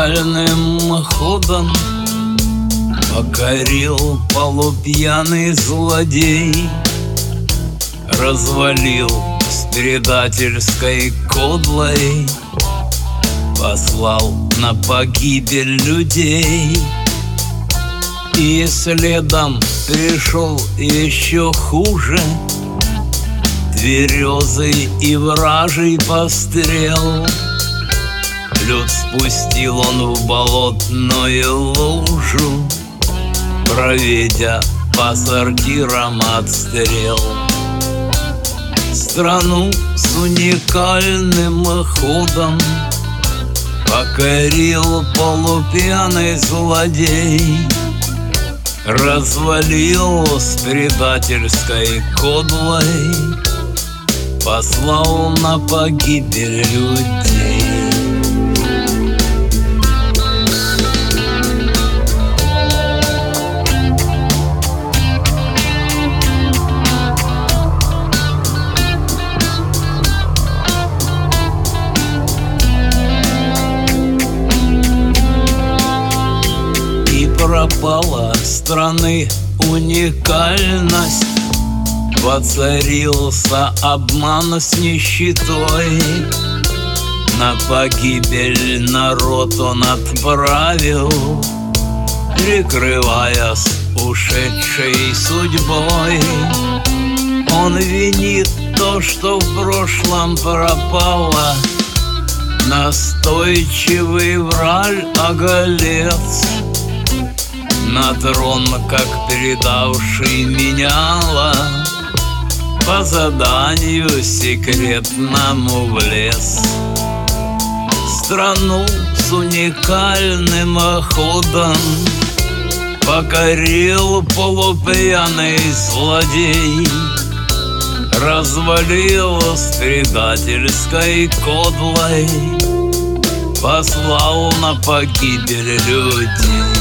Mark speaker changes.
Speaker 1: уникальным ходом покорил полупьяный злодей, развалил с предательской кодлой, послал на погибель людей. И следом пришел еще хуже, тверезый и вражий пострел. Лед спустил он в болотную лужу, проведя по сортирам отстрел. Страну с уникальным ходом покорил полупьяный злодей, развалил с предательской кодлой, послал на погибель людей. Пропала страны уникальность, воцарился обман с нищетой. На погибель народ он отправил, прикрываясь ушедшей судьбой. Он винит то, что в прошлом пропало, настойчивый враль оголец. На трон, как передавший меняла, по заданию секретному влез. Страну с уникальным ходом покорил полупьяный злодей, развалил с предательской кодлой, послал на погибель людей.